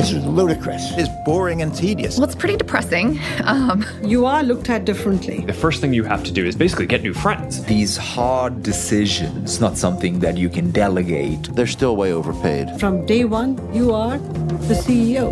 It's ludicrous. It's boring and tedious. Well, it's pretty depressing. You are looked at differently. The first thing you have to do is basically get new friends. These hard decisions, not something that you can delegate. They're still way overpaid. From day one, you are the CEO.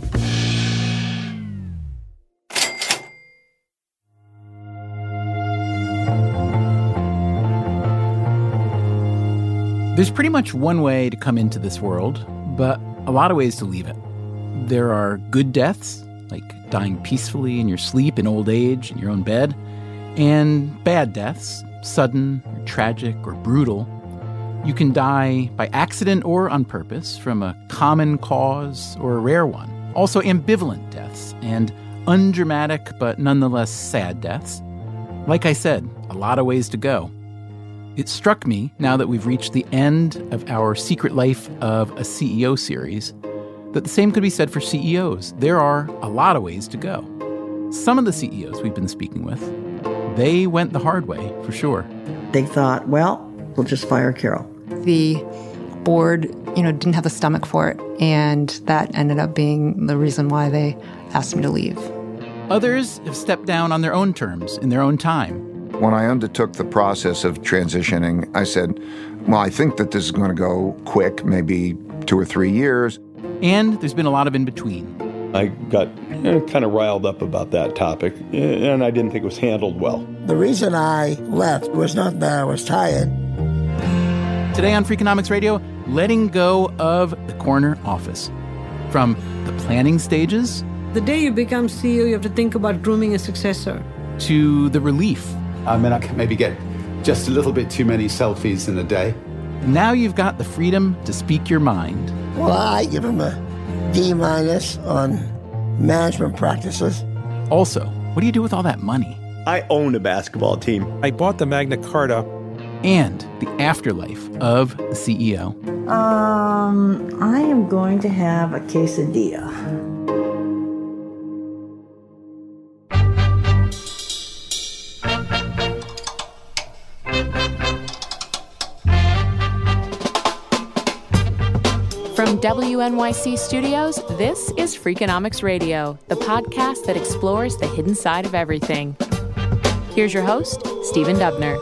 There's pretty much one way to come into this world, but a lot of ways to leave it. There are good deaths, like dying peacefully in your sleep in old age in your own bed, and bad deaths, sudden or tragic or brutal. You can die by accident or on purpose from a common cause or a rare one. Also ambivalent deaths and undramatic but nonetheless sad deaths. Like I said, a lot of ways to go. It struck me, now that we've reached the end of our Secret Life of a CEO series, that the same could be said for CEOs. There are a lot of ways to go. Some of the CEOs we've been speaking with, they went the hard way, for sure. They thought, well, we'll just fire Carol. The board, didn't have the stomach for it, and that ended up being the reason why they asked me to leave. Others have stepped down on their own terms, in their own time. When I undertook the process of transitioning, I said, well, I think that this is going to go quick, maybe 2 or 3 years. And there's been a lot of in between. I got kind of riled up about that topic, and I didn't think it was handled well. The reason I left was not that I was tired. Today on Freakonomics Radio, letting go of the corner office. From the planning stages... The day you become CEO, you have to think about grooming a successor. ...to the relief. I can maybe get just a little bit too many selfies in a day. Now you've got the freedom to speak your mind. Well, I give him a D- on management practices. Also, what do you do with all that money? I own a basketball team. I bought the Magna Carta. And the afterlife of the CEO. I am going to have a quesadilla. From WNYC Studios, this is Freakonomics Radio, the podcast that explores the hidden side of everything. Here's your host, Stephen Dubner.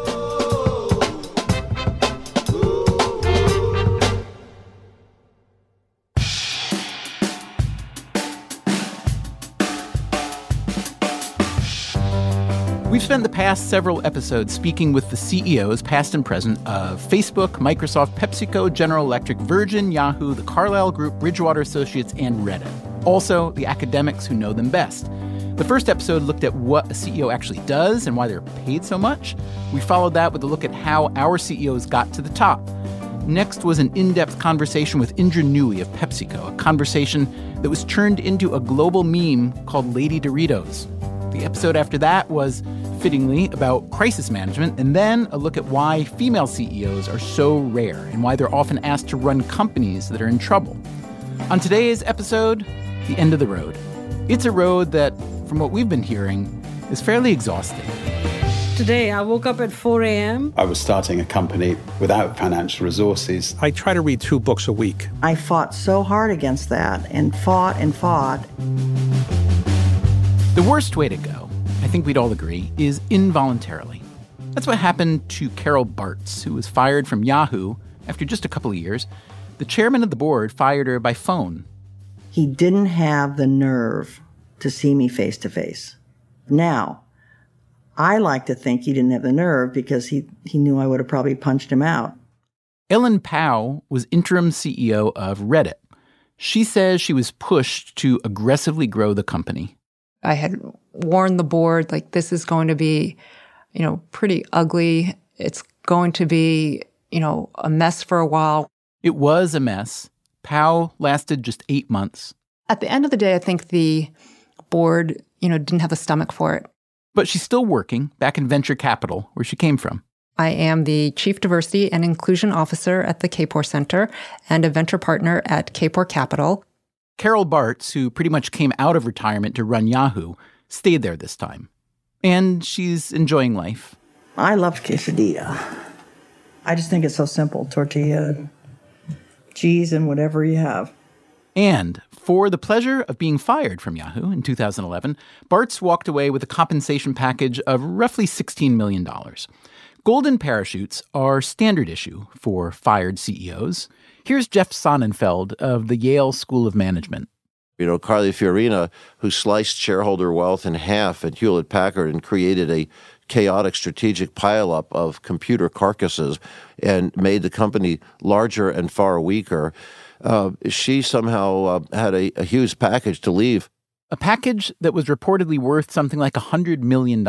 We've spent the past several episodes speaking with the CEOs, past and present, of Facebook, Microsoft, PepsiCo, General Electric, Virgin, Yahoo, the Carlyle Group, Bridgewater Associates, and Reddit. Also, the academics who know them best. The first episode looked at what a CEO actually does and why they're paid so much. We followed that with a look at how our CEOs got to the top. Next was an in-depth conversation with Indra Nooyi of PepsiCo, a conversation that was turned into a global meme called Lady Doritos. The episode after that was, fittingly, about crisis management, and then a look at why female CEOs are so rare and why they're often asked to run companies that are in trouble. On today's episode, the end of the road. It's a road that, from what we've been hearing, is fairly exhausting. Today, I woke up at 4 a.m. I was starting a company without financial resources. I try to read 2 books a week. I fought so hard against that and fought and fought. The worst way to go, I think we'd all agree, is involuntarily. That's what happened to Carol Bartz, who was fired from Yahoo after just a couple of years. The chairman of the board fired her by phone. He didn't have the nerve to see me face to face. Now, I like to think he didn't have the nerve because he knew I would have probably punched him out. Ellen Pao was interim CEO of Reddit. She says she was pushed to aggressively grow the company. I had warned the board, this is going to be, pretty ugly. It's going to be, a mess for a while. It was a mess. Pao lasted just 8 months. At the end of the day, I think the board, didn't have the stomach for it. But she's still working back in venture capital, where she came from. I am the Chief Diversity and Inclusion Officer at the Kapor Center and a venture partner at Kapor Capital. Carol Bartz, who pretty much came out of retirement to run Yahoo, stayed there this time. And she's enjoying life. I love quesadilla. I just think it's so simple. Tortilla, cheese, and whatever you have. And for the pleasure of being fired from Yahoo in 2011, Bartz walked away with a compensation package of roughly $16 million. Golden parachutes are standard issue for fired CEOs. Here's Jeff Sonnenfeld of the Yale School of Management. You know, Carly Fiorina, who sliced shareholder wealth in half at Hewlett-Packard and created a chaotic strategic pileup of computer carcasses and made the company larger and far weaker, she somehow had a huge package to leave. A package that was reportedly worth something like $100 million.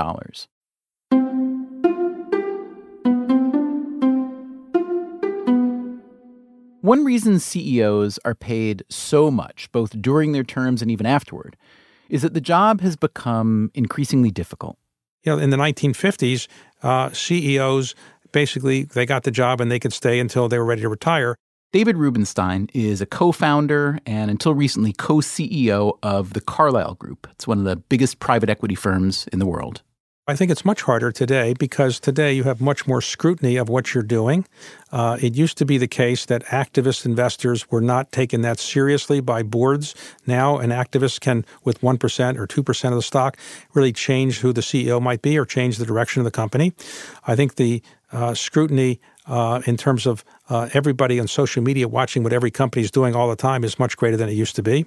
One reason CEOs are paid so much, both during their terms and even afterward, is that the job has become increasingly difficult. You know, in the 1950s, CEOs, basically, they got the job and they could stay until they were ready to retire. David Rubenstein is a co-founder and until recently co-CEO of the Carlyle Group. It's one of the biggest private equity firms in the world. I think it's much harder today because today you have much more scrutiny of what you're doing. It used to be the case that activist investors were not taken that seriously by boards. Now an activist can, with 1% or 2% of the stock, really change who the CEO might be or change the direction of the company. I think the scrutiny in terms of everybody on social media watching what every company is doing all the time is much greater than it used to be.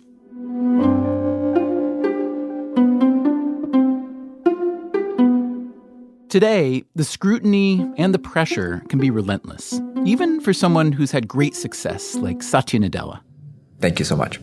Today, the scrutiny and the pressure can be relentless, even for someone who's had great success like Satya Nadella. Thank you so much.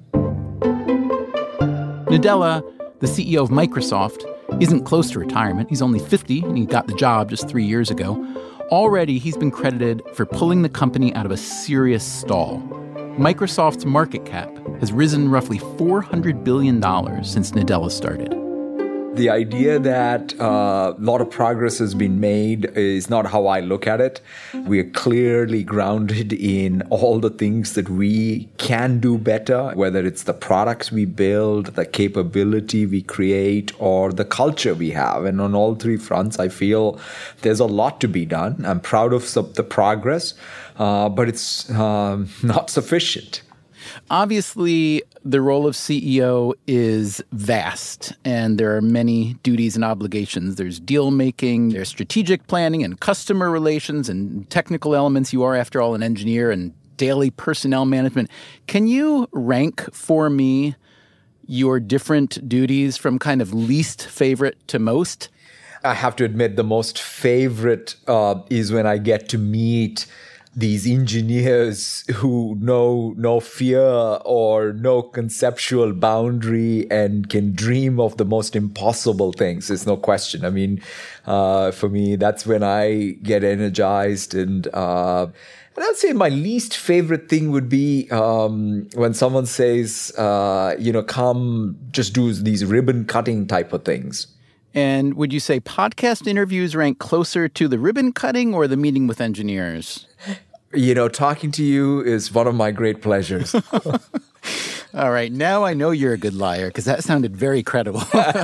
Nadella, the CEO of Microsoft, isn't close to retirement. He's only 50, and he got the job just 3 years ago. Already, he's been credited for pulling the company out of a serious stall. Microsoft's market cap has risen roughly $400 billion since Nadella started. The idea that a lot of progress has been made is not how I look at it. We are clearly grounded in all the things that we can do better, whether it's the products we build, the capability we create, or the culture we have. And on all three fronts, I feel there's a lot to be done. I'm proud of the progress, but it's not sufficient. Obviously, the role of CEO is vast, and there are many duties and obligations. There's deal making, there's strategic planning and customer relations and technical elements. You are, after all, an engineer, and daily personnel management. Can you rank for me your different duties from kind of least favorite to most? I have to admit the most favorite is when I get to meet these engineers who know no fear or no conceptual boundary and can dream of the most impossible things. There's no question. I mean, for me, that's when I get energized. And I'd say my least favorite thing would be when someone says, come just do these ribbon cutting type of things. And would you say podcast interviews rank closer to the ribbon cutting or the meeting with engineers? Talking to you is one of my great pleasures. All right. Now I know you're a good liar because that sounded very credible.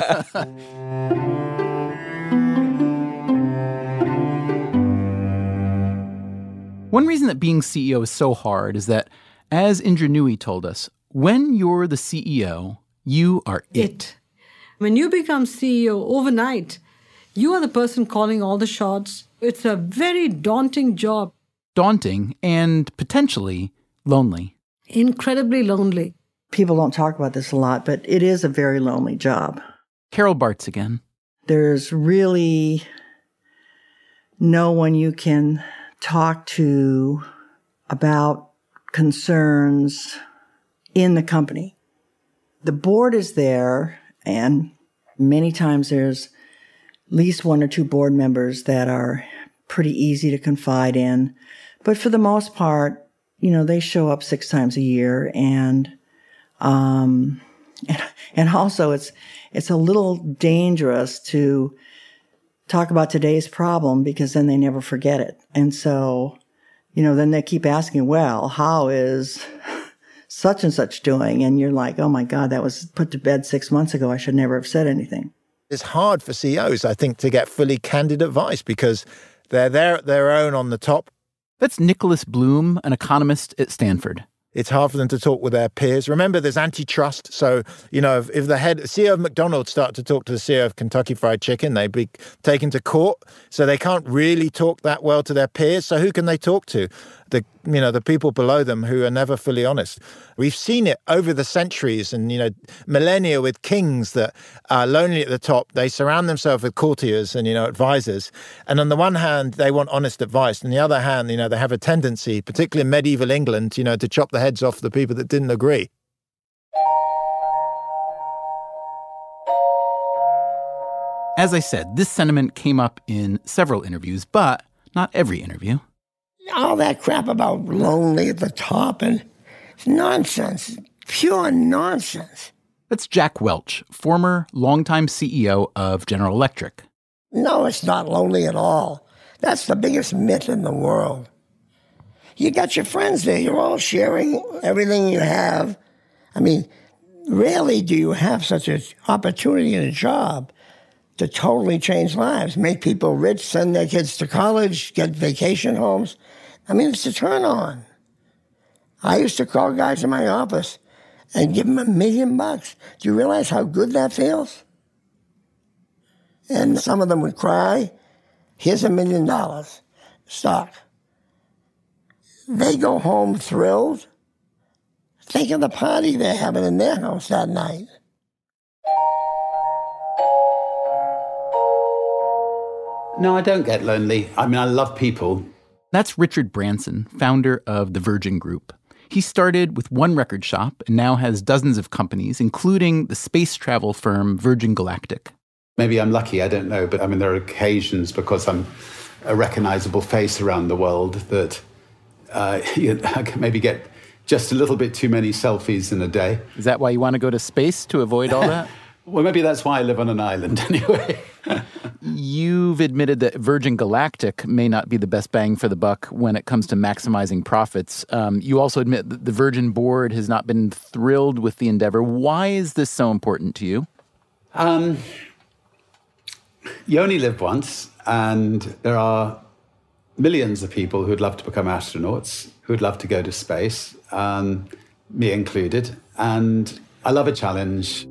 One reason that being CEO is so hard is that, as Indra Nooyi told us, when you're the CEO, you are it. When you become CEO overnight, you are the person calling all the shots. It's a very daunting job. Daunting and potentially lonely. Incredibly lonely. People don't talk about this a lot, but it is a very lonely job. Carol Bartz again. There's really no one you can talk to about concerns in the company. The board is there, and many times there's at least one or two board members that are pretty easy to confide in. But for the most part, they show up 6 times a year, and also it's a little dangerous to talk about today's problem because then they never forget it. And so, then they keep asking, well, how is such and such doing? And you're like, oh my God, that was put to bed 6 months ago. I should never have said anything. It's hard for CEOs, I think, to get fully candid advice because they're their own on the top. That's Nicholas Bloom, an economist at Stanford. It's hard for them to talk with their peers. Remember, there's antitrust. So, if the CEO of McDonald's started to talk to the CEO of Kentucky Fried Chicken, they'd be taken to court. So they can't really talk that well to their peers. So who can they talk to? The people below them who are never fully honest. We've seen it over the centuries and, millennia with kings that are lonely at the top. They surround themselves with courtiers and, advisors. And on the one hand, they want honest advice. On the other hand, they have a tendency, particularly in medieval England, to chop the heads off the people that didn't agree. As I said, this sentiment came up in several interviews, but not every interview. All that crap about lonely at the top, and it's nonsense, pure nonsense. That's Jack Welch, former longtime CEO of General Electric. No, it's not lonely at all. That's the biggest myth in the world. You got your friends there. You're all sharing everything you have. I mean, rarely do you have such an opportunity in a job to totally change lives, make people rich, send their kids to college, get vacation homes. I mean, it's a turn on. I used to call guys in my office and give them $1 million. Do you realize how good that feels? And some of them would cry, here's $1 million stock. They go home thrilled. Think of the party they're having in their house that night. No, I don't get lonely. I mean, I love people. That's Richard Branson, founder of the Virgin Group. He started with one record shop and now has dozens of companies, including the space travel firm Virgin Galactic. Maybe I'm lucky, I don't know. But I mean, there are occasions because I'm a recognizable face around the world that I can maybe get just a little bit too many selfies in a day. Is that why you want to go to space, to avoid all that? Well, maybe that's why I live on an island anyway. You've admitted that Virgin Galactic may not be the best bang for the buck when it comes to maximizing profits. You also admit that the Virgin board has not been thrilled with the endeavor. Why is this so important to you? You only live once, and there are millions of people who'd love to become astronauts, who'd love to go to space, me included. And I love a challenge.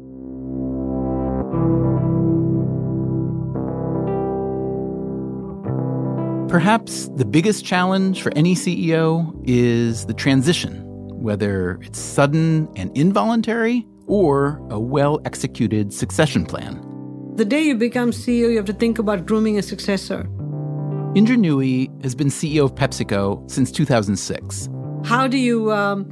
Perhaps the biggest challenge for any CEO is the transition, whether it's sudden and involuntary or a well-executed succession plan. The day you become CEO, you have to think about grooming a successor. Indra Nooyi has been CEO of PepsiCo since 2006. How do you,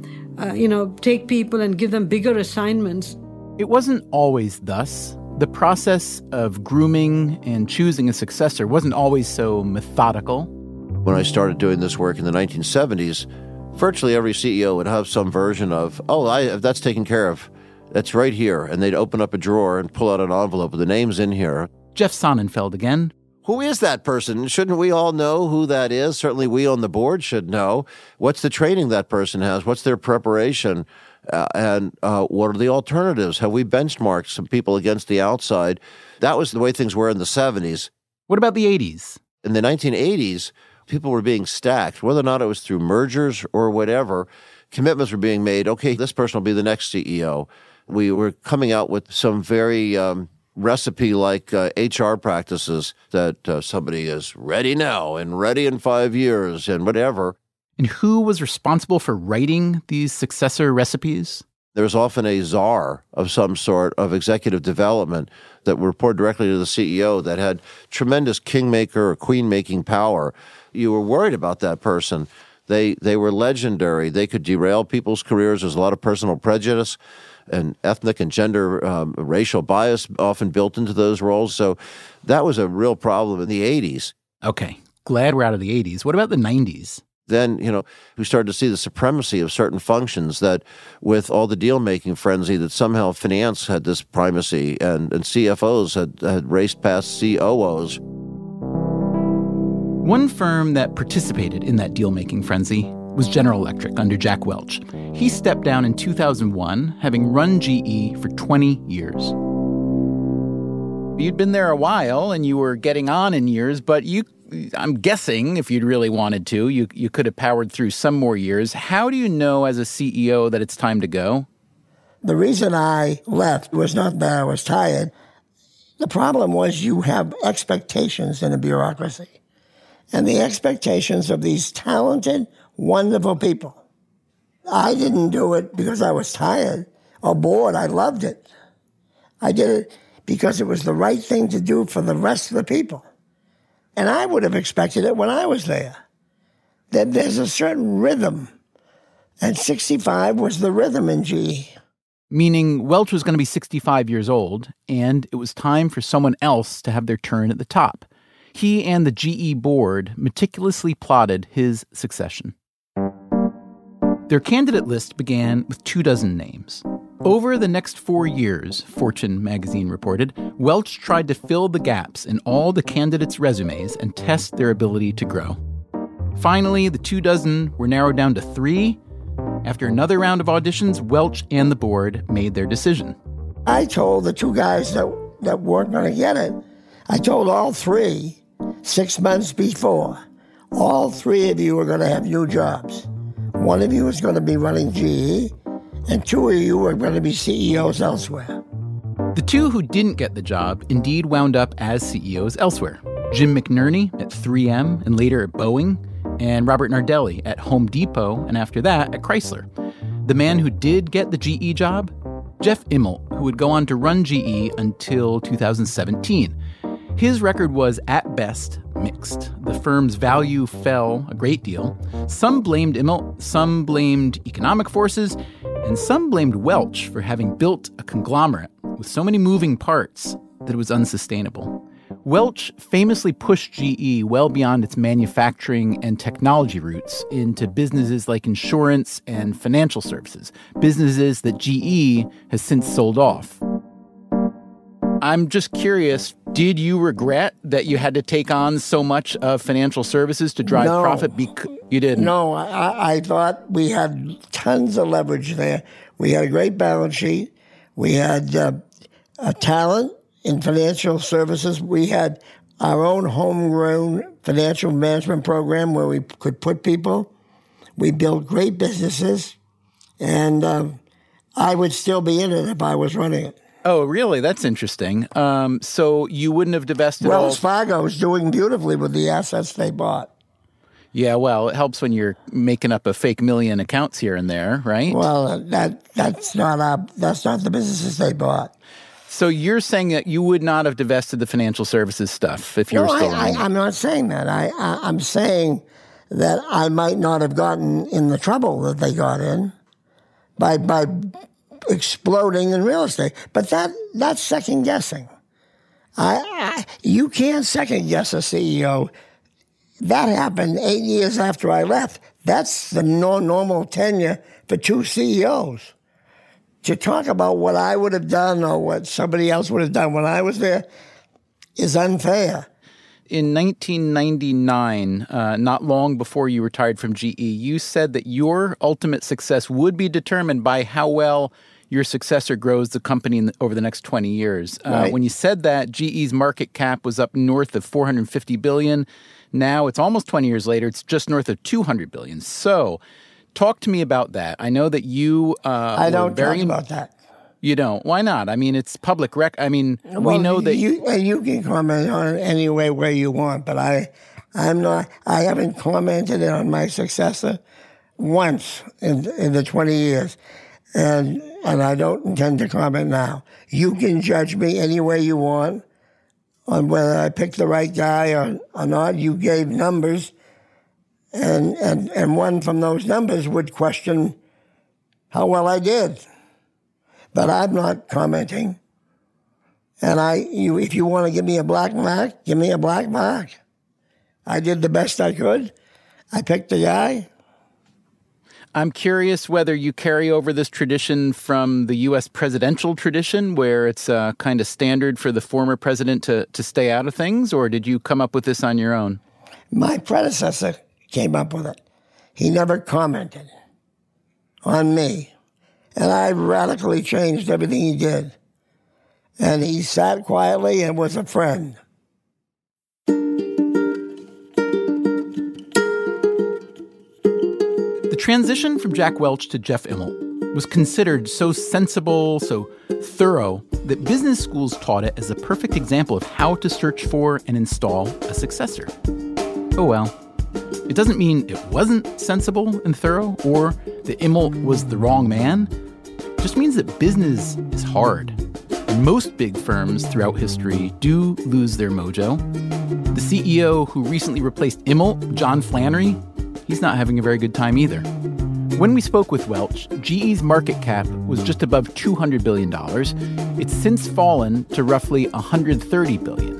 take people and give them bigger assignments? It wasn't always thus. The process of grooming and choosing a successor wasn't always so methodical. When I started doing this work in the 1970s, virtually every CEO would have some version of, that's taken care of. That's right here. And they'd open up a drawer and pull out an envelope with the names in here. Jeff Sonnenfeld again. Who is that person? Shouldn't we all know who that is? Certainly we on the board should know. What's the training that person has? What's their preparation? And what are the alternatives? Have we benchmarked some people against the outside? That was the way things were in the 70s. What about the 80s? In the 1980s, people were being stacked, whether or not it was through mergers or whatever. Commitments were being made. Okay, this person will be the next CEO. We were coming out with some very recipe-like HR practices that somebody is ready now and ready in 5 years and whatever. And who was responsible for writing these successor recipes? There's often a czar of some sort of executive development that would report directly to the CEO that had tremendous kingmaker or queen-making power. You were worried about that person. They were legendary. They could derail people's careers. There's a lot of personal prejudice and ethnic and gender racial bias often built into those roles. So that was a real problem in the 80s. Okay, glad we're out of the 80s. What about the 90s? Then, we started to see the supremacy of certain functions that with all the deal-making frenzy that somehow finance had this primacy and CFOs had raced past COOs. One firm that participated in that deal-making frenzy was General Electric under Jack Welch. He stepped down in 2001, having run GE for 20 years. You'd been there a while and you were getting on in years, but you I'm guessing if you'd really wanted to, you could have powered through some more years. How do you know as a CEO that it's time to go? The reason I left was not that I was tired. The problem was you have expectations in a bureaucracy. And the expectations of these talented, wonderful people. I didn't do it because I was tired or bored. I loved it. I did it because it was the right thing to do for the rest of the people. And I would have expected it when I was there. That there's a certain rhythm. And 65 was the rhythm in GE. Meaning Welch was going to be 65 years old, and it was time for someone else to have their turn at the top. He and the GE board meticulously plotted his succession. Their candidate list began with 24 names. Over the next 4 years, Fortune magazine reported, Welch tried to fill the gaps in all the candidates' resumes and test their ability to grow. Finally, the 24 were narrowed down to 3. After another round of auditions, Welch and the board made their decision. I told the 2 guys that weren't going to get it, I told all 3 6 months before, all 3 of you are going to have new jobs. 1 of you is going to be running GE, and 2 of you are going to be CEOs elsewhere. The 2 who didn't get the job indeed wound up as CEOs elsewhere. Jim McNerney at 3M and later at Boeing, and Robert Nardelli at Home Depot, and after that at Chrysler. The man who did get the GE job? Jeff Immelt, who would go on to run GE until 2017. His record was, at best, mixed. The firm's value fell a great deal. Some blamed Immelt, some blamed economic forces, and some blamed Welch for having built a conglomerate with so many moving parts that it was unsustainable. Welch famously pushed GE well beyond its manufacturing and technology roots into businesses like insurance and financial services, businesses that GE has since sold off. I'm just curious, did you regret that you had to take on so much of financial services to drive profit? You didn't? No, I thought we had tons of leverage there. We had a great balance sheet. We had a talent in financial services. We had our own homegrown financial management program where we could put people. We built great businesses, and I would still be in it if I was running it. Oh, really? That's interesting. So you wouldn't have divested Wells Fargo is doing beautifully with the assets they bought. Yeah, well, it helps when you're making up a fake million accounts here and there, right? Well, that's not the businesses they bought. So you're saying that you would not have divested the financial services stuff if you were still running? I'm not saying that. I'm saying that I might not have gotten in the trouble that they got in by exploding in real estate. But that's second guessing. You can't second guess a CEO. That happened 8 years after I left. That's the normal tenure for 2 CEOs. To talk about what I would have done or what somebody else would have done when I was there is unfair. In 1999, not long before you retired from GE, you said that your ultimate success would be determined by how well your successor grows the company over the next 20 years. Right. When you said that, GE's market cap was up north of $450 billion. Now it's almost 20 years later, it's just north of $200 billion. So talk to me about that. I know that you I don't talk about that. You don't? Why not? I mean, it's public record. I mean, we know that you can comment on it any way you want, but I haven't commented on my successor once in the 20 years, and I don't intend to comment now. You can judge me any way you want on whether I picked the right guy or not. You gave numbers. And one from those numbers would question how well I did. But I'm not commenting. And if you want to give me a black mark, give me a black mark. I did the best I could. I picked the guy. I'm curious whether you carry over this tradition from the U.S. presidential tradition, where it's kind of standard for the former president to stay out of things, or did you come up with this on your own? My predecessor came up with it. He never commented on me. And I radically changed everything he did. And he sat quietly and was a friend. transition from Jack Welch to Jeff Immelt was considered so sensible, so thorough, that business schools taught it as a perfect example of how to search for and install a successor. Oh well. It doesn't mean it wasn't sensible and thorough or that Immelt was the wrong man. It just means that business is hard. And most big firms throughout history do lose their mojo. The CEO who recently replaced Immelt, John Flannery, he's not having a very good time either. When we spoke with Welch, GE's market cap was just above $200 billion. It's since fallen to roughly $130 billion.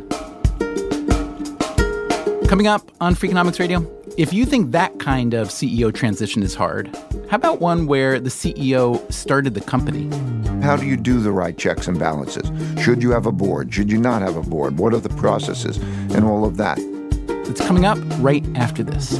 Coming up on Freakonomics Radio, if you think that kind of CEO transition is hard, how about one where the CEO started the company? How do you do the right checks and balances? Should you have a board? Should you not have a board? What are the processes? And all of that. It's coming up right after this.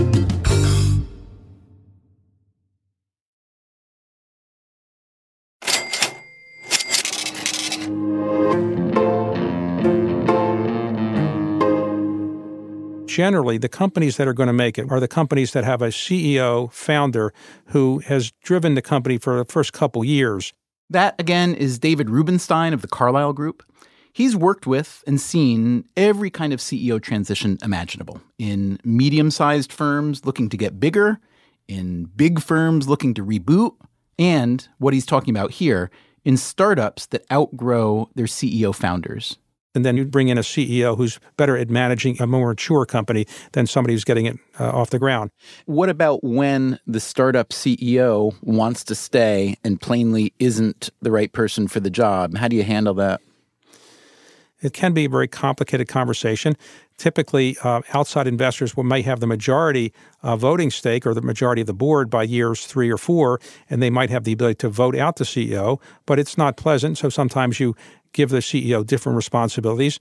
Generally, the companies that are going to make it are the companies that have a CEO, founder, who has driven the company for the first couple years. That, again, is David Rubenstein of the Carlyle Group. He's worked with and seen every kind of CEO transition imaginable, in medium-sized firms looking to get bigger, in big firms looking to reboot, and what he's talking about here, in startups that outgrow their CEO founders. And then you bring in a CEO who's better at managing a more mature company than somebody who's getting it off the ground. What about when the startup CEO wants to stay and plainly isn't the right person for the job? How do you handle that? It can be a very complicated conversation. Typically, outside investors may have the majority voting stake or the majority of the board by years 3 or 4, and they might have the ability to vote out the CEO, but it's not pleasant, so sometimes you give the CEO different responsibilities.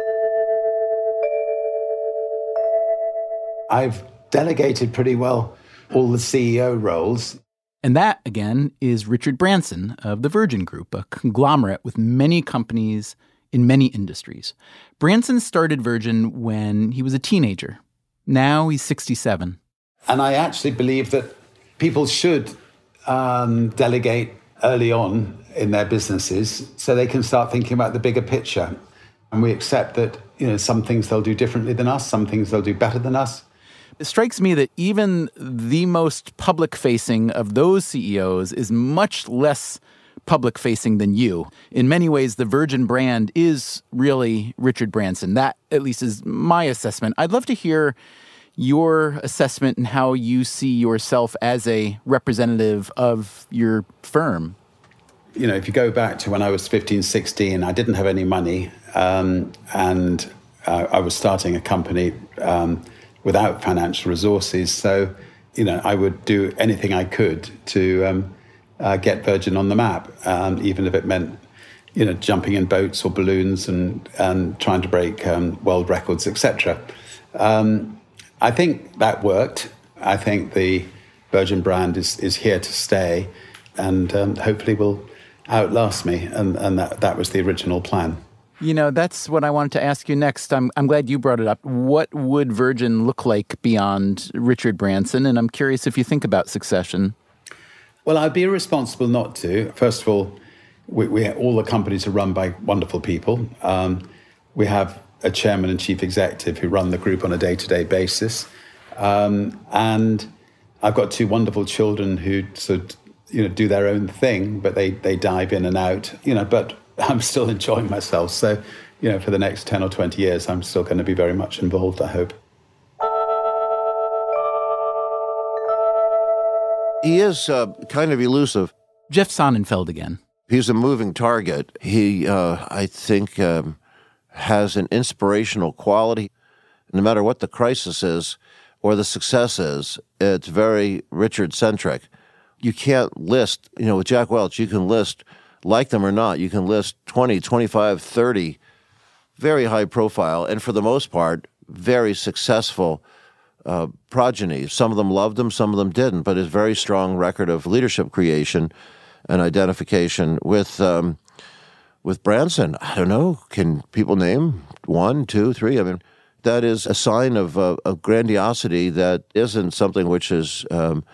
I've delegated pretty well all the CEO roles. And that, again, is Richard Branson of the Virgin Group, a conglomerate with many companies in many industries. Branson started Virgin when he was a teenager. Now he's 67. And I actually believe that people should delegate early on in their businesses so they can start thinking about the bigger picture. And we accept that, some things they'll do differently than us, some things they'll do better than us. It strikes me that even the most public-facing of those CEOs is much less public-facing than you. In many ways, the Virgin brand is really Richard Branson. That, at least, is my assessment. I'd love to hear your assessment and how you see yourself as a representative of your firm. If you go back to when I was 15, 16, I didn't have any money, and I was starting a company without financial resources. So, I would do anything I could to get Virgin on the map, even if it meant, jumping in boats or balloons and trying to break world records, etc. I think that worked. I think the Virgin brand is here to stay, and hopefully will outlast me. And that was the original plan. That's what I wanted to ask you next. I'm glad you brought it up. What would Virgin look like beyond Richard Branson? And I'm curious if you think about succession. Well, I'd be irresponsible not to. First of all, we all the companies are run by wonderful people. We have a chairman and chief executive who run the group on a day-to-day basis. And I've got 2 wonderful children who sort of, do their own thing, but they dive in and out, but I'm still enjoying myself. So, for the next 10 or 20 years, I'm still going to be very much involved, I hope. He is kind of elusive. Jeff Sonnenfeld again. He's a moving target. He, I think, has an inspirational quality. No matter what the crisis is or the success is, it's very Richard-centric. You can't list, with Jack Welch, you can list, like them or not, you can list 20, 25, 30 very high profile, and for the most part, very successful progeny. Some of them loved him, some of them didn't, but his very strong record of leadership creation and identification with Branson. I don't know, can people name 1, 2, 3? I mean, that is a sign of grandiosity that isn't something which is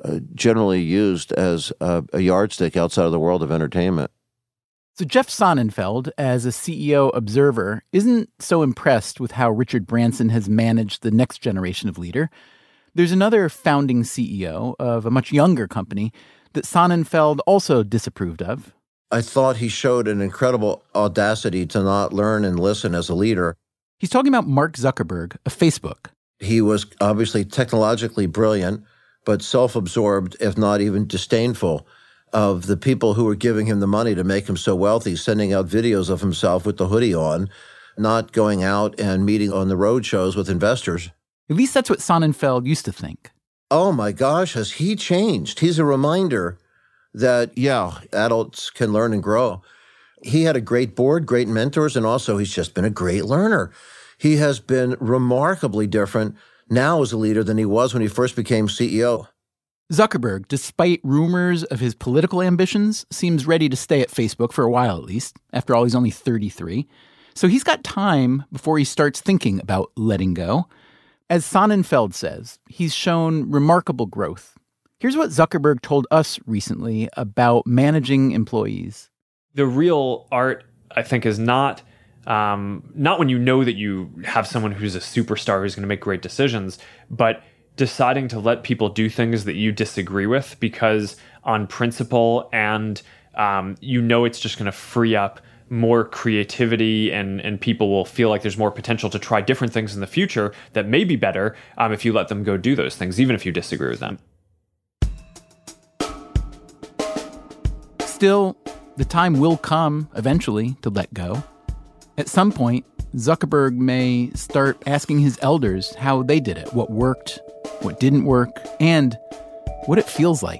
generally used as a yardstick outside of the world of entertainment. So Jeff Sonnenfeld, as a CEO observer, isn't so impressed with how Richard Branson has managed the next generation of leader. There's another founding CEO of a much younger company that Sonnenfeld also disapproved of. I thought he showed an incredible audacity to not learn and listen as a leader. He's talking about Mark Zuckerberg of Facebook. He was obviously technologically brilliant, but self-absorbed, if not even disdainful of the people who were giving him the money to make him so wealthy, sending out videos of himself with the hoodie on, not going out and meeting on the road shows with investors. At least that's what Sonnenfeld used to think. Oh my gosh, has he changed? He's a reminder that, yeah, adults can learn and grow. He had a great board, great mentors, and also he's just been a great learner. He has been remarkably different now as a leader than he was when he first became CEO. Zuckerberg, despite rumors of his political ambitions, seems ready to stay at Facebook for a while at least. After all, he's only 33. So he's got time before he starts thinking about letting go. As Sonnenfeld says, he's shown remarkable growth. Here's what Zuckerberg told us recently about managing employees. The real art, I think, is not when you know that you have someone who's a superstar who's going to make great decisions, but deciding to let people do things that you disagree with because on principle and it's just going to free up more creativity and people will feel like there's more potential to try different things in the future that may be better if you let them go do those things, even if you disagree with them. Still, the time will come eventually to let go. At some point, Zuckerberg may start asking his elders how they did it, what worked, what didn't work, and what it feels like.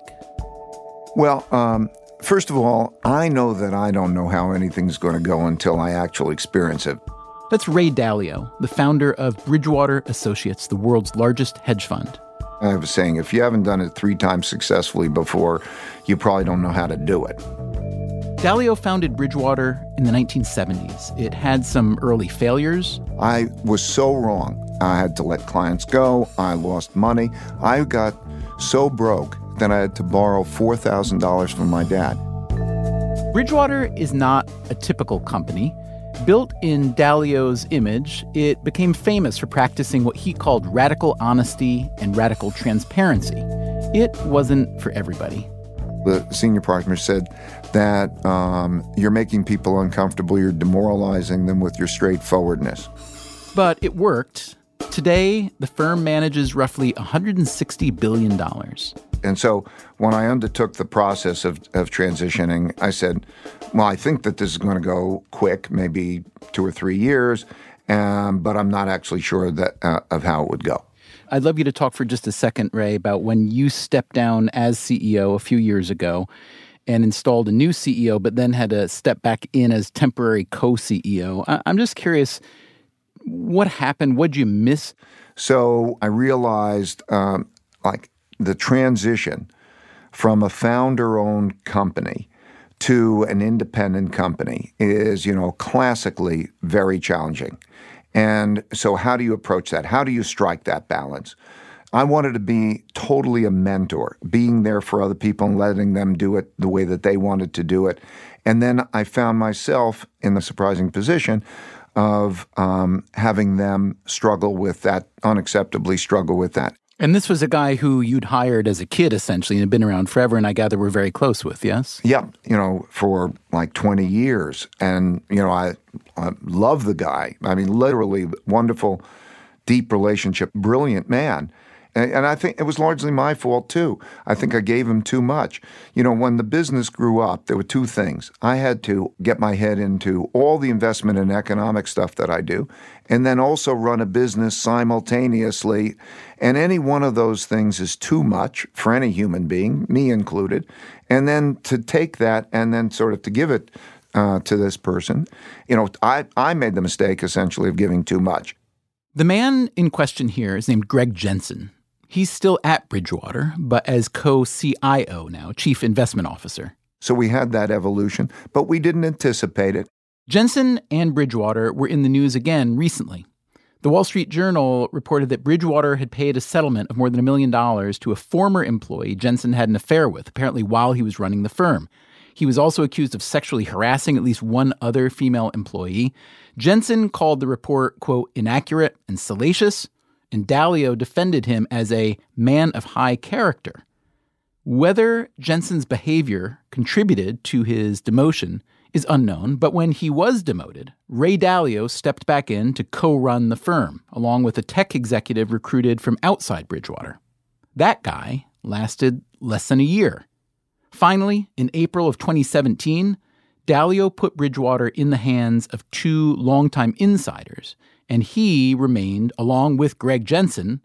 Well, first of all, I know that I don't know how anything's going to go until I actually experience it. That's Ray Dalio, the founder of Bridgewater Associates, the world's largest hedge fund. I have a saying, if you haven't done it 3 times successfully before, you probably don't know how to do it. Dalio founded Bridgewater in the 1970s. It had some early failures. I was so wrong. I had to let clients go. I lost money. I got so broke that I had to borrow $4,000 from my dad. Bridgewater is not a typical company. Built in Dalio's image, it became famous for practicing what he called radical honesty and radical transparency. It wasn't for everybody. The senior partner said that you're making people uncomfortable, you're demoralizing them with your straightforwardness. But it worked. Today, the firm manages roughly $160 billion. And so when I undertook the process of transitioning, I said, well, I think that this is going to go quick, maybe 2 or 3 years, but I'm not actually sure that of how it would go. I'd love you to talk for just a second, Ray, about when you stepped down as CEO a few years ago and installed a new CEO, but then had to step back in as temporary co-CEO. I'm just curious, what happened? What'd you miss? So I realized, the transition from a founder-owned company to an independent company is, classically very challenging. And so how do you approach that? How do you strike that balance? I wanted to be totally a mentor, being there for other people and letting them do it the way that they wanted to do it. And then I found myself in the surprising position of having them struggle with that, unacceptably struggle with that. And this was a guy who you'd hired as a kid, essentially, and had been around forever, and I gather we're very close with, yes? Yeah, for like 20 years. And, I love the guy. I mean, literally wonderful, deep relationship, brilliant man. And I think it was largely my fault, too. I think I gave him too much. When the business grew up, there were 2 things. I had to get my head into all the investment and economic stuff that I do, and then also run a business simultaneously. And any one of those things is too much for any human being, me included. And then to take that and then sort of to give it to this person, I made the mistake, essentially, of giving too much. The man in question here is named Greg Jensen. He's still at Bridgewater, but as co-CIO now, Chief Investment Officer. So we had that evolution, but we didn't anticipate it. Jensen and Bridgewater were in the news again recently. The Wall Street Journal reported that Bridgewater had paid a settlement of more than $1 million to a former employee Jensen had an affair with, apparently while he was running the firm. He was also accused of sexually harassing at least one other female employee. Jensen called the report, quote, inaccurate and salacious, and Dalio defended him as a man of high character. Whether Jensen's behavior contributed to his demotion is unknown, but when he was demoted, Ray Dalio stepped back in to co-run the firm, along with a tech executive recruited from outside Bridgewater. That guy lasted less than a year. Finally, in April of 2017, Dalio put Bridgewater in the hands of two longtime insiders, and he remained, along with Greg Jensen,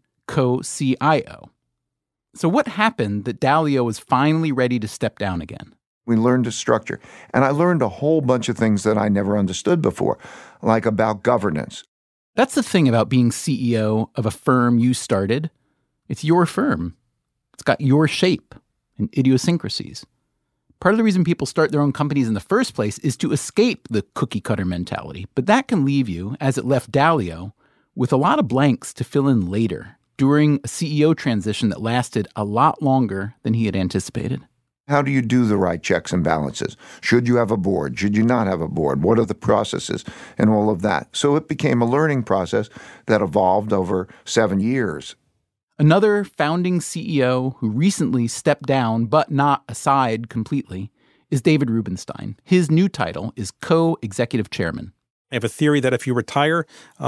co-CIO. So what happened that Dalio was finally ready to step down again? We learned a structure. And I learned a whole bunch of things that I never understood before, like about governance. That's the thing about being CEO of a firm you started. It's your firm. It's got your shape and idiosyncrasies. Part of the reason people start their own companies in the first place is to escape the cookie-cutter mentality. But that can leave you, as it left Dalio, with a lot of blanks to fill in later, during a CEO transition that lasted a lot longer than he had anticipated. How do you do the right checks and balances? Should you have a board? Should you not have a board? What are the processes? And all of that. So it became a learning process that evolved over 7 years. Another founding CEO who recently stepped down, but not aside completely, is David Rubenstein. His new title is co-executive chairman. I have a theory that if you retire,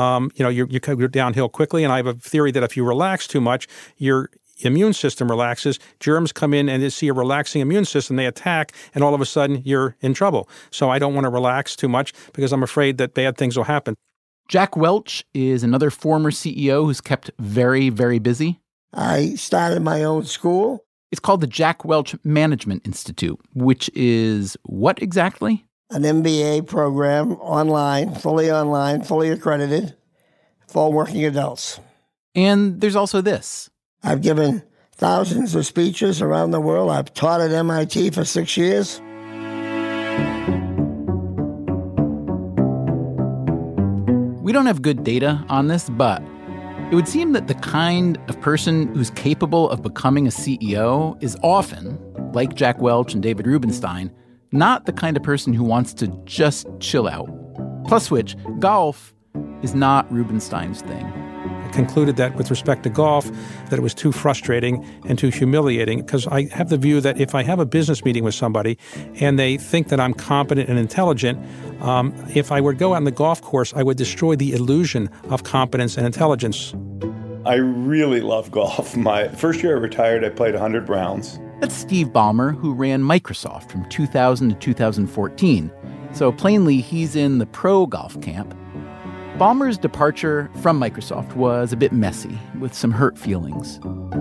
you're downhill quickly. And I have a theory that if you relax too much, your immune system relaxes. Germs come in and they see a relaxing immune system. They attack, and all of a sudden you're in trouble. So I don't want to relax too much because I'm afraid that bad things will happen. Jack Welch is another former CEO who's kept very, very busy. I started my own school. It's called the Jack Welch Management Institute, which is what exactly? An MBA program, online, fully accredited, for working adults. And there's also this. I've given thousands of speeches around the world. I've taught at MIT for 6 years. We don't have good data on this, but it would seem that the kind of person who's capable of becoming a CEO is often, like Jack Welch and David Rubenstein, not the kind of person who wants to just chill out. Plus which, golf is not Rubenstein's thing. I concluded that with respect to golf, that it was too frustrating and too humiliating because I have the view that if I have a business meeting with somebody and they think that I'm competent and intelligent, if I were to go out on the golf course, I would destroy the illusion of competence and intelligence. I really love golf. My first year I retired, I played 100 rounds. That's Steve Ballmer, who ran Microsoft from 2000 to 2014. So plainly, he's in the pro golf camp. Ballmer's departure from Microsoft was a bit messy, with some hurt feelings.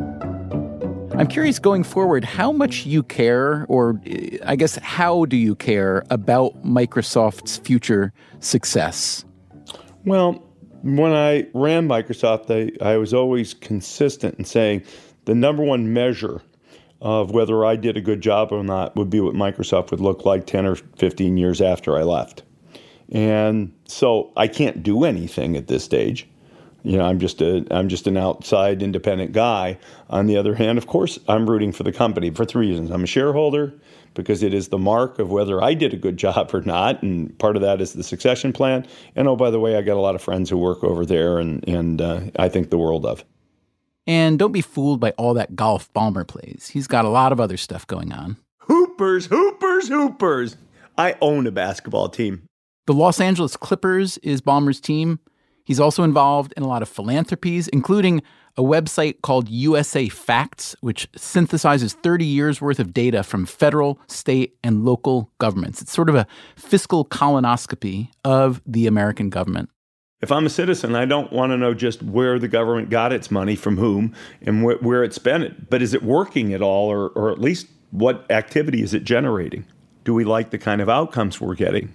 I'm curious, going forward, how much you care, or I guess how do you care about Microsoft's future success? Well, when I ran Microsoft, I was always consistent in saying the number one measure of whether I did a good job or not would be what Microsoft would look like 10 or 15 years after I left. And so I can't do anything at this stage. You know, I'm just an outside independent guy. On the other hand, of course, I'm rooting for the company for 3 reasons. I'm a shareholder because it is the mark of whether I did a good job or not, and part of that is the succession plan. And oh, by the way, I got a lot of friends who work over there, and I think the world of. And don't be fooled by all that golf Ballmer plays. He's got a lot of other stuff going on. Hoopers, hoopers, hoopers. I own a basketball team. The Los Angeles Clippers is Ballmer's team. He's also involved in a lot of philanthropies, including a website called USA Facts, which synthesizes 30 years worth of data from federal, state, and local governments. It's sort of a fiscal colonoscopy of the American government. If I'm a citizen, I don't want to know just where the government got its money, from whom, and where it spent it. But is it working at all, or at least what activity is it generating? Do we like the kind of outcomes we're getting?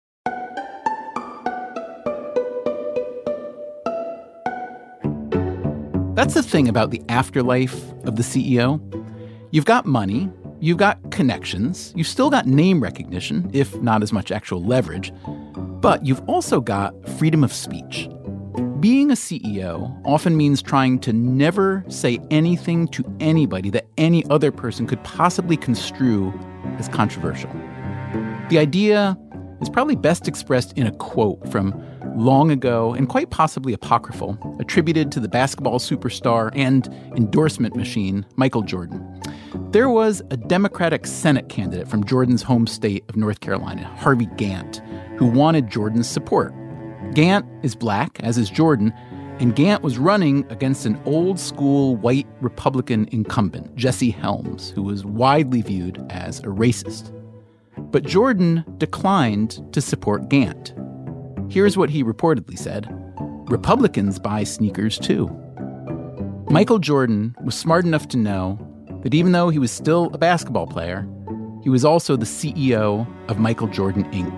That's the thing about the afterlife of the CEO. You've got money, you've got connections, you've still got name recognition, if not as much actual leverage, but you've also got freedom of speech. Being a CEO often means trying to never say anything to anybody that any other person could possibly construe as controversial. The idea is probably best expressed in a quote from long ago and quite possibly apocryphal, attributed to the basketball superstar and endorsement machine, Michael Jordan. There was a Democratic Senate candidate from Jordan's home state of North Carolina, Harvey Gantt, who wanted Jordan's support. Gantt is black, as is Jordan, and Gantt was running against an old-school white Republican incumbent, Jesse Helms, who was widely viewed as a racist. But Jordan declined to support Gantt. Here's what he reportedly said: "Republicans buy sneakers too." Michael Jordan was smart enough to know that even though he was still a basketball player, he was also the CEO of Michael Jordan, Inc.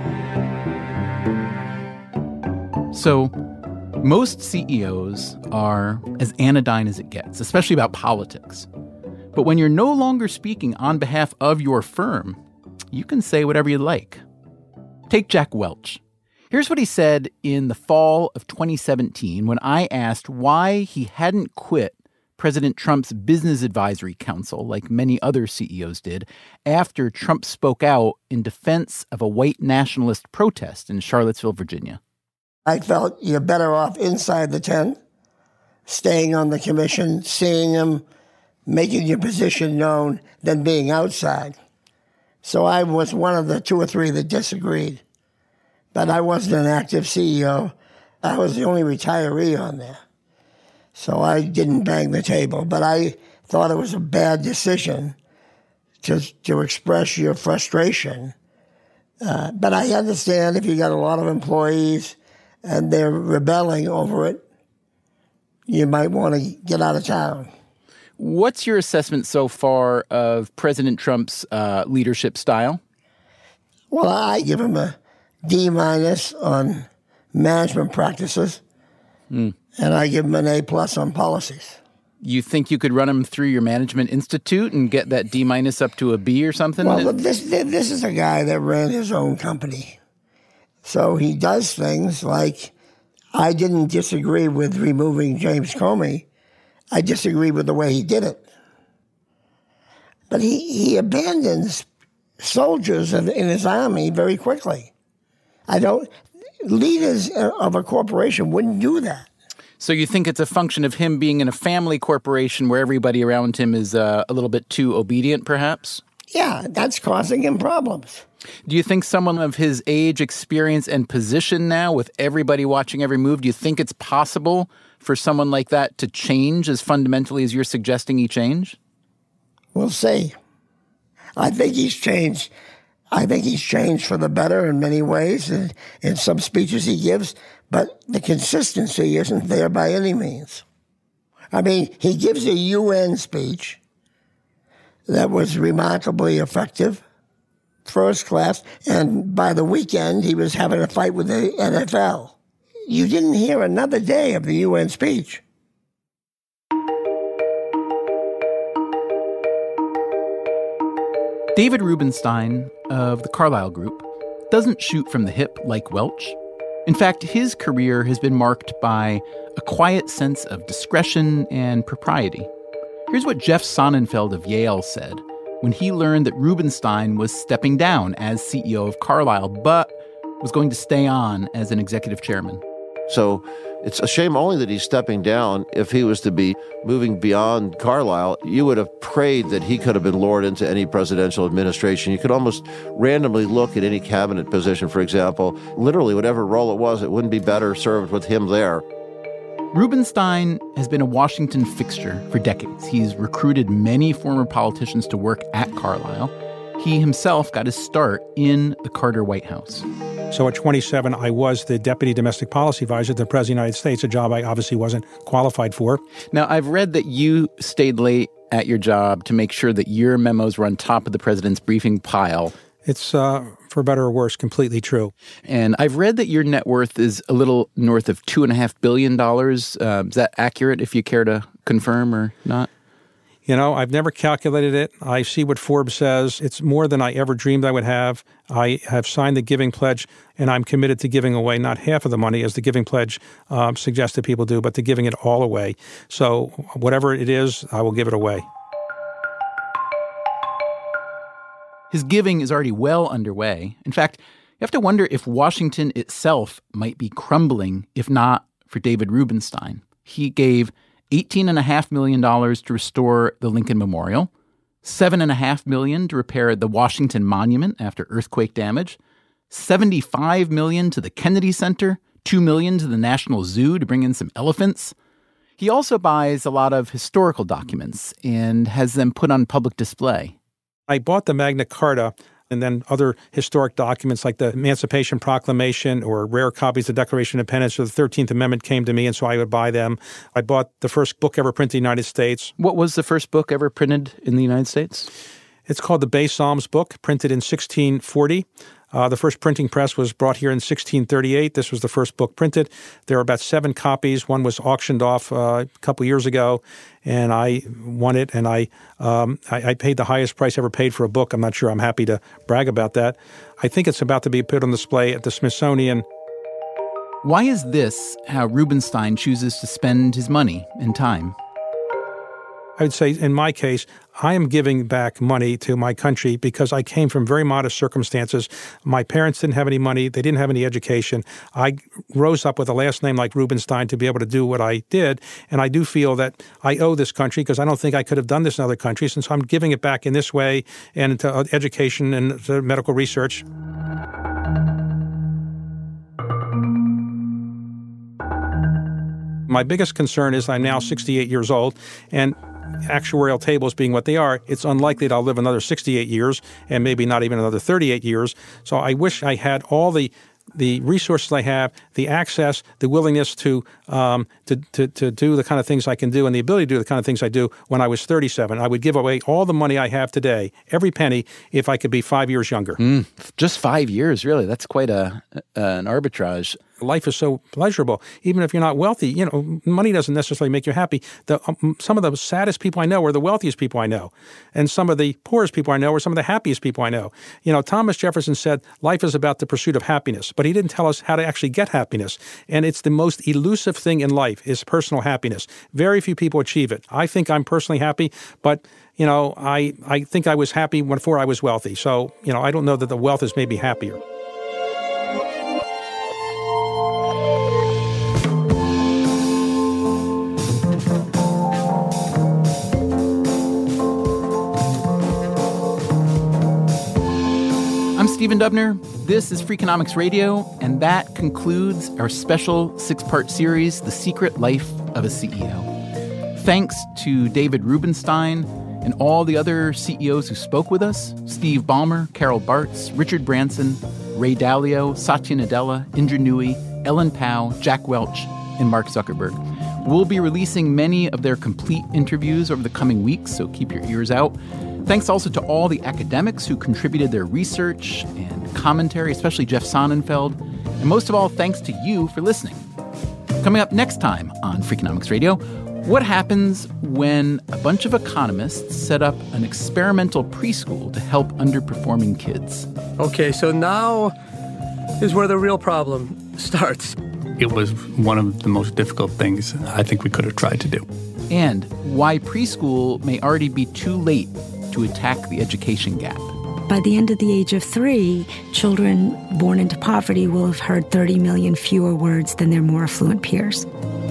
So, most CEOs are as anodyne as it gets, especially about politics. But when you're no longer speaking on behalf of your firm, you can say whatever you like. Take Jack Welch. Here's what he said in the fall of 2017 when I asked why he hadn't quit President Trump's Business Advisory Council, like many other CEOs did, after Trump spoke out in defense of a white nationalist protest in Charlottesville, Virginia. I felt you're better off inside the tent, staying on the commission, seeing them, making your position known, than being outside. So I was one of the 2 or 3 that disagreed. But I wasn't an active CEO. I was the only retiree on there. So I didn't bang the table. But I thought it was a bad decision to express your frustration. But I understand if you got a lot of employees and they're rebelling over it, you might want to get out of town. What's your assessment so far of President Trump's leadership style? Well, I give him a D- on management practices, and I give him an A+ on policies. You think you could run him through your management institute and get that D- up to a B or something? Well, this is a guy that ran his own company. So he does things like, I didn't disagree with removing James Comey. I disagree with the way he did it. But he abandons soldiers in his army very quickly. Leaders of a corporation wouldn't do that. So you think it's a function of him being in a family corporation where everybody around him is a little bit too obedient, perhaps? Yeah, that's causing him problems. Do you think someone of his age, experience, and position now, with everybody watching every move, do you think it's possible for someone like that to change as fundamentally as you're suggesting he change? We'll see. I think he's changed. I think he's changed for the better in many ways in some speeches he gives, but the consistency isn't there by any means. I mean, he gives a UN speech that was remarkably effective, first class, and by the weekend he was having a fight with the NFL. You didn't hear another day of the UN speech. David Rubenstein of the Carlyle Group doesn't shoot from the hip like Welch. In fact, his career has been marked by a quiet sense of discretion and propriety. Here's what Jeff Sonnenfeld of Yale said when he learned that Rubenstein was stepping down as CEO of Carlyle, but was going to stay on as an executive chairman. So it's a shame only that he's stepping down. If he was to be moving beyond Carlyle, you would have prayed that he could have been lured into any presidential administration. You could almost randomly look at any cabinet position, for example. Literally, whatever role it was, it wouldn't be better served with him there. Rubenstein has been a Washington fixture for decades. He's recruited many former politicians to work at Carlyle. He himself got his start in the Carter White House. So at 27, I was the Deputy Domestic Policy Advisor to the President of the United States, a job I obviously wasn't qualified for. Now, I've read that you stayed late at your job to make sure that your memos were on top of the president's briefing pile. It's, for better or worse, completely true. And I've read that your net worth is a little north of $2.5 billion. Is that accurate, if you care to confirm or not? I've never calculated it. I see what Forbes says. It's more than I ever dreamed I would have. I have signed the Giving Pledge, and I'm committed to giving away not half of the money, as the Giving Pledge suggests that people do, but to giving it all away. So whatever it is, I will give it away. His giving is already well underway. In fact, you have to wonder if Washington itself might be crumbling, if not for David Rubenstein. He gave $18.5 million to restore the Lincoln Memorial, $7.5 million to repair the Washington Monument after earthquake damage, $75 million to the Kennedy Center, $2 million to the National Zoo to bring in some elephants. He also buys a lot of historical documents and has them put on public display. I bought the Magna Carta and then other historic documents like the Emancipation Proclamation or rare copies of the Declaration of Independence or the 13th Amendment came to me, and so I would buy them. I bought the first book ever printed in the United States. What was the first book ever printed in the United States? It's called the Bay Psalms book, printed in 1640. The first printing press was brought here in 1638. This was the first book printed. There are about 7 copies. One was auctioned off a couple years ago, and I won it, and I paid the highest price ever paid for a book. I'm not sure I'm happy to brag about that. I think it's about to be put on display at the Smithsonian. Why is this how Rubenstein chooses to spend his money and time? I would say, in my case, I am giving back money to my country because I came from very modest circumstances. My parents didn't have any money. They didn't have any education. I rose up with a last name like Rubenstein to be able to do what I did. And I do feel that I owe this country because I don't think I could have done this in other countries. And so I'm giving it back in this way and to education and to medical research. My biggest concern is I'm now 68 years old, and actuarial tables being what they are, it's unlikely that I'll live another 68 years and maybe not even another 38 years. So I wish I had all the resources I have, the access, the willingness to do the kind of things I can do and the ability to do the kind of things I do when I was 37. I would give away all the money I have today, every penny, if I could be 5 years younger. Just 5 years, really? That's quite an arbitrage. Life is so pleasurable. Even if you're not wealthy, money doesn't necessarily make you happy. Some of the saddest people I know are the wealthiest people I know. And some of the poorest people I know are some of the happiest people I know. Thomas Jefferson said, life is about the pursuit of happiness, but he didn't tell us how to actually get happiness. And it's the most elusive thing in life is personal happiness. Very few people achieve it. I think I'm personally happy, but I think I was happy before I was wealthy. So, I don't know that the wealth has made me happier. I'm Stephen Dubner. This is Freakonomics Radio, and that concludes our special 6-part series, The Secret Life of a CEO. Thanks to David Rubenstein and all the other CEOs who spoke with us, Steve Ballmer, Carol Bartz, Richard Branson, Ray Dalio, Satya Nadella, Indra Nooyi, Ellen Pao, Jack Welch, and Mark Zuckerberg. We'll be releasing many of their complete interviews over the coming weeks, so keep your ears out. Thanks also to all the academics who contributed their research and commentary, especially Jeff Sonnenfeld. And most of all, thanks to you for listening. Coming up next time on Freakonomics Radio, what happens when a bunch of economists set up an experimental preschool to help underperforming kids? Okay, so now is where the real problem starts. It was one of the most difficult things I think we could have tried to do. And why preschool may already be too late to attack the education gap. By the end of the age of 3, children born into poverty will have heard 30 million fewer words than their more affluent peers.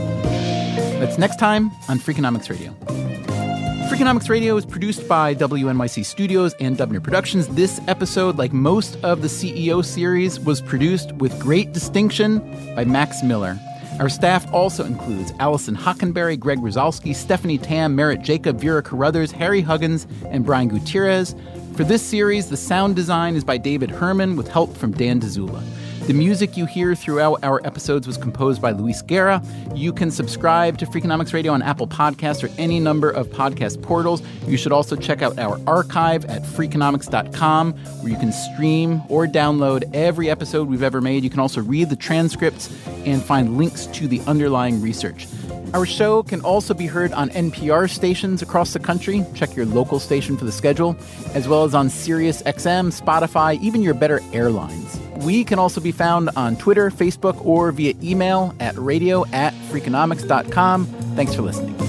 That's next time on Freakonomics Radio. Freakonomics Radio is produced by WNYC Studios and Dubner Productions. This episode, like most of the CEO series, was produced with great distinction by Max Miller. Our staff also includes Allison Hockenberry, Greg Rosalsky, Stephanie Tam, Merritt Jacob, Vera Carruthers, Harry Huggins, and Brian Gutierrez. For this series, the sound design is by David Herman with help from Dan DeZula. The music you hear throughout our episodes was composed by Luis Guerra. You can subscribe to Freakonomics Radio on Apple Podcasts or any number of podcast portals. You should also check out our archive at Freakonomics.com, where you can stream or download every episode we've ever made. You can also read the transcripts and find links to the underlying research. Our show can also be heard on NPR stations across the country. Check your local station for the schedule, as well as on Sirius XM, Spotify, even your better airlines. We can also be found on Twitter, Facebook, or via email at radio@freakonomics.com. Thanks for listening.